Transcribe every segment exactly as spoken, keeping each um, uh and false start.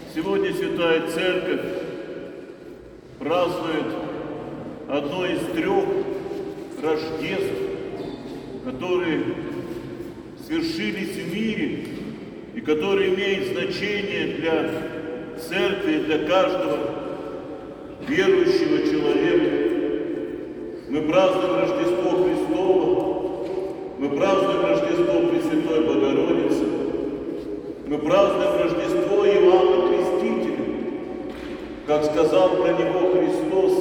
Сегодня Святая Церковь празднует одно из трех рождеств, которые свершились в мире и которые имеют значение для Церкви и для каждого верующего человека. Мы празднуем Рождество Христово, мы празднуем Рождество Пресвятой Богородицы, мы празднуем Рождество Иоанна Крестителя. Как сказал про него Христос,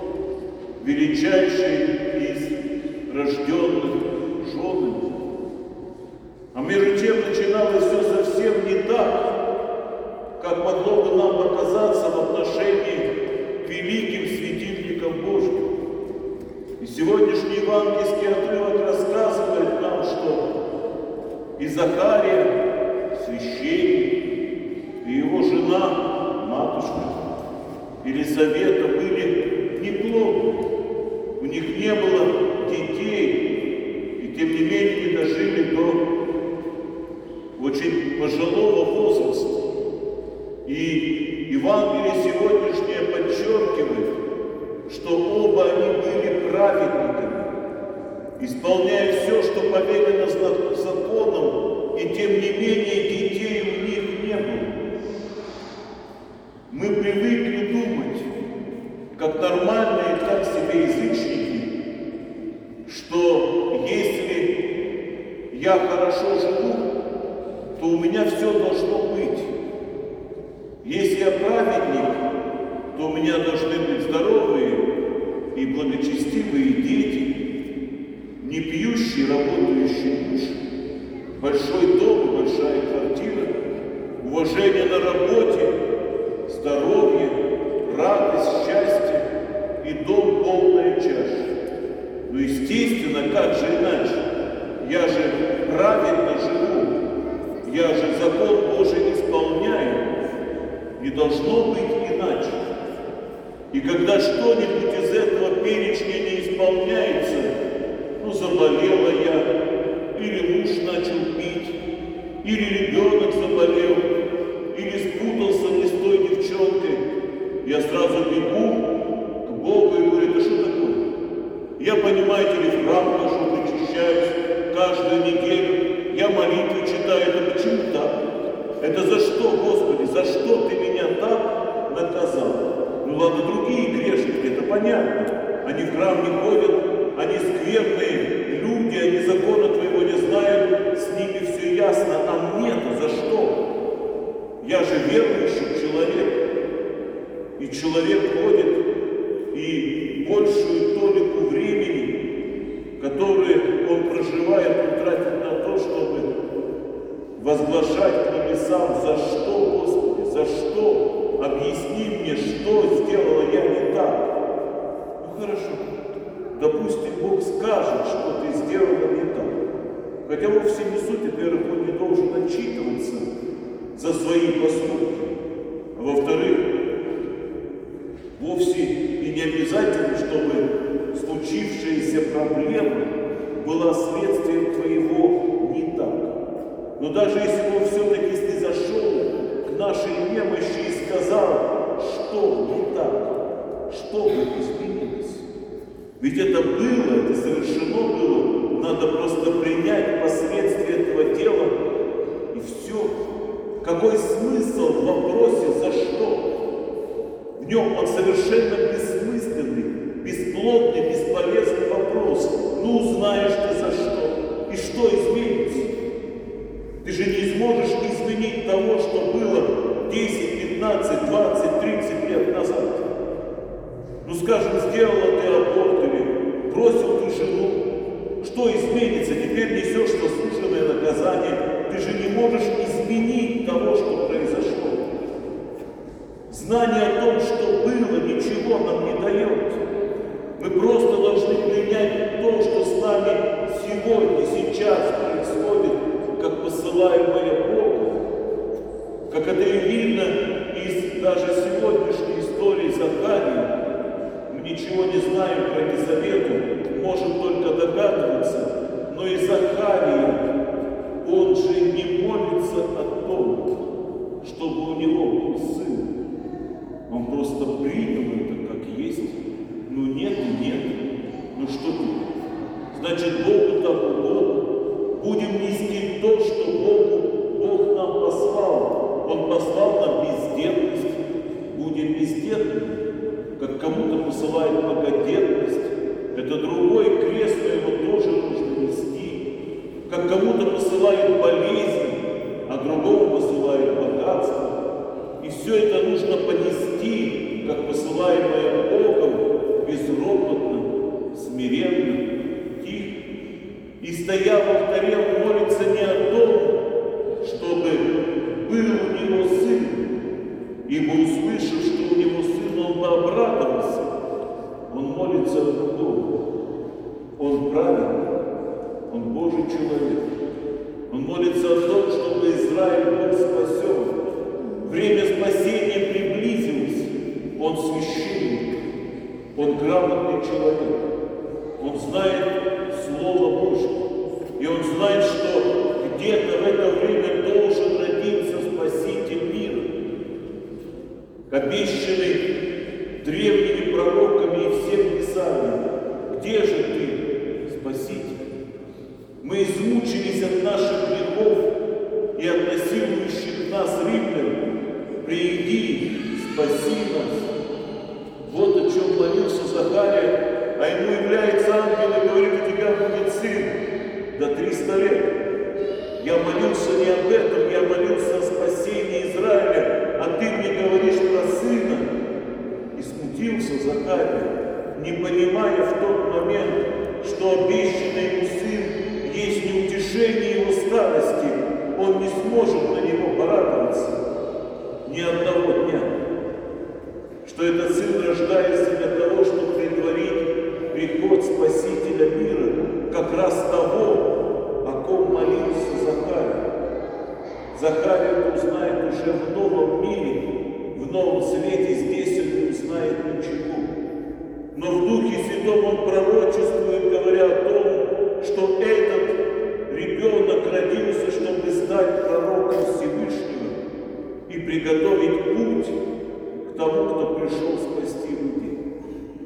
величайший из рожденных женами. А между тем начиналось все совсем не так, как могло бы нам показаться в отношении к великим светильникам Божьим. И сегодняшний евангельский отрывок рассказывает нам, что и Захария, священник, и его жена, матушка Елизавета были неплохи. У них не было детей, и тем не менее не дожили до очень пожилого возраста. И Евангелие сегодняшнее подчеркивает, что оба они были праведниками, исполняя все, что повелено законом, и тем не менее детей у них не было. Мы привыкли думать, как нормальные, так себе язычники, что если я хорошо живу, то у меня все должно быть. Если я праведник, то у меня должны быть здоровые и благочестивые дети, не пьющий, работающий муж, большой дом и большая квартира, уважение на работе, здоровье, радость, счастье и дом полная чаша. Ну, естественно, как же иначе? Я же праведно живу, я же закон Божий исполняю. Не должно быть иначе. И когда что-нибудь из этого перечня не исполняется, ну, заболела я, или муж начал пить, или ребенок заболел, или спутался не с той девчонкой, я сразу бегу к Богу и говорю: да что такое? Я, понимаете ли, в храм хожу, причащаюсь каждую неделю, я молитву читаю. Это почему так? Это за что, Господи, за что Ты меня так наказал? Ну ладно, другие грешники, это понятно. Они в храм не ходят, они скверные люди, они закона Твоего не знают, с ними все ясно. А мне-то за что? Я же верующий человек. И человек ходит, и большую толику времени, которое он проживает, он тратит на то, чтобы возглашать к небесам: за что, Господи, за что? Объясни мне, что сделала я не так. Ну хорошо, допустим, Бог скажет, что ты сделала не так. Хотя вовсе не суть, во-первых, он не должен отчитываться за свои поступки. А во-вторых, вовсе и не обязательно, чтобы случившаяся проблема была следствием твоего не так. Но даже если бы он все-таки снизошел к нашей немощи и сказал, что не так, что бы изменилось. Ведь это было, это совершено было, надо просто принять последствия этого дела, и все. Какой смысл в вопросе «за что»? В нем он совершенно бессмысленный, бесплодный, бесполезный вопрос. Ну, знаешь ты за что, и что изменится? Ты же не сможешь изменить того, что было десять, пятнадцать, двадцать, тридцать лет назад. Ну, скажем, сделала ты аборт или бросил ты жену. Что изменится? Теперь несешь заслуженное наказание. Ты же не можешь изменить того, что произошло. Знание о том, что было, ничего нам не дает. Мы просто должны принять то, что с нами сегодня, сейчас происходит, как посылаемое Богом. Как это и видно из даже сегодняшней истории Захарии. Мы ничего не знаем про Елизавету, можем только догадываться, но и Захария, он же не молится о том, что чтобы у него был сын. Он просто принял это как есть. Ну нет и нет. Ну что тут? Значит, Богу так угодно. Будем нести то, что Богу, Бог нам послал. Он послал нам бездетность. Будем бездетными. Как кому-то посылает многодетность. Это другой крест, но его тоже нужно нести. Как кому-то посылают болезнь, а другому посылают богатство. И все это нужно понести, как посылаемое Богом, безропотно, смиренно, тихо. И стоя в алтаре, он молится не о том, чтобы был у него сын, ибо услышав, что у него сын, он бы обрадовался. Он молится о другом. Он праведный, он Божий человек. Он молится о том, чтобы Израиль был спасен. Время спасения приблизилось. Он священник, он грамотный человек. Он знает Слово Божье. И он знает, что где-то в это время должен родиться Спаситель мира, обещанный древними пророками и всем Писанием. Где же ты, Спаситель? Мы измучились от наших грехов и от насилующих нас римлян. Приди, спаси нас. Вот о чем молился Захария, а ему является ангел и говорит: у тебя будет сын до триста лет. Я молился не об этом, я молился о спасении Израиля, а ты мне говоришь про сына. И смутился Захария, не понимая в тот момент, что обещанный ему сын есть не утешение его старости, он не сможет на него порадоваться ни одного дня. Что этот сын рождается для того, чтобы предварить приход Спасителя мира, как раз того, о ком молился Захарий. Захарий узнает уже в новом мире, в новом свете, здесь он не узнает ничего. Но в Духе Святом он пророчествует, говоря о том, что этот ребенок родился, чтобы стать пророком Всевышнего и приготовить путь к тому, кто пришел спасти людей.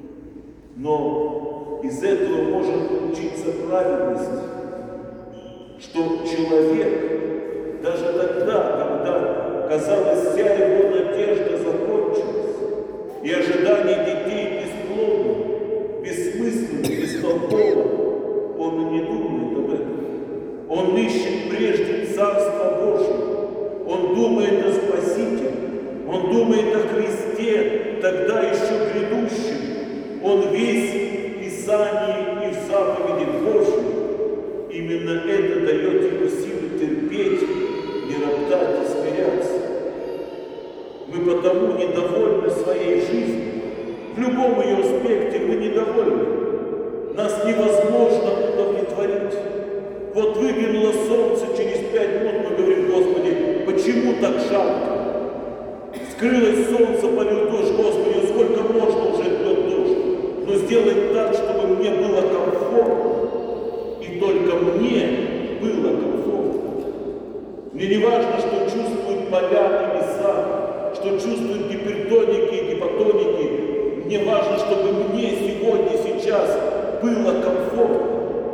Но из этого может получиться праведность, что человек, даже тогда, когда, казалось, вся его надежда закончилась, и ожидание детей бесплодно, бессмысленно, бестолково, он и не думает об этом. Он ищет прежде Царство Божие, он думает о Спасителе, он думает о Христе, тогда еще грядущем. Он весь в Писании и в заповеди Божьей. Именно это дает ему силы терпеть, не роптать и смиряться. Мы потому недовольны своей жизнью. В любом ее аспекте мы недовольны. Нас невозможно удовлетворить. Вот выглянуло солнце, через пять минут мы говорим: Господи, почему так жарко? Скрылось солнце, полил дождь, Господи, сколько можно уже идет дождь? Но сделай так, чтобы мне было комфортно. И только мне было комфортно. Мне не важно, что чувствуют поля и леса, что чувствуют гипертоники и гипотоники. Мне важно, чтобы мне сегодня, сейчас было комфортно.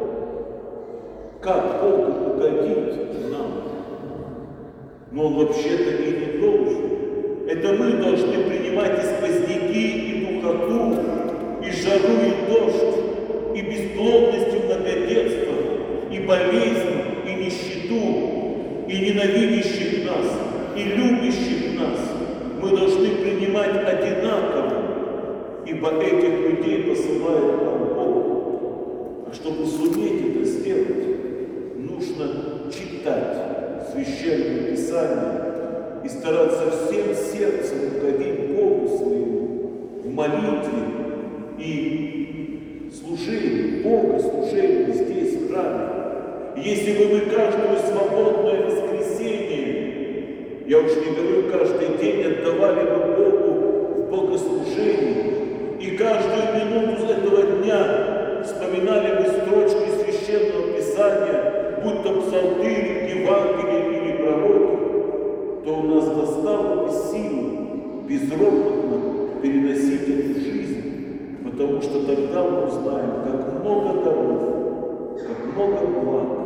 Как Богу угодить нам? Но Он вообще-то и не должен. Это мы должны принимать и сквозняки, и духоту, и жару, и дождь, и бесплодность, и многодетство, и болезнь, и нищету, и ненавидящих нас, и любящих нас. Мы должны принимать одинаково, ибо этих людей посылает нам Бог. А чтобы суметь это сделать, нужно читать Священное Писание и стараться всем сердцем угодить Богу своему в молитве и служении, Бога служении здесь, в храме. Если бы мы каждое свободное воскресенье, я уж не говорю каждый день, отдавали бы Богу в богослужении, и каждую минуту этого дня вспоминали бы строчки Священного Писания, будь то псалтырь, Евангелие или пророки, то у нас достало нам силу безропотно переносить эту жизнь, потому что тогда мы узнаем, как много даров, как много благ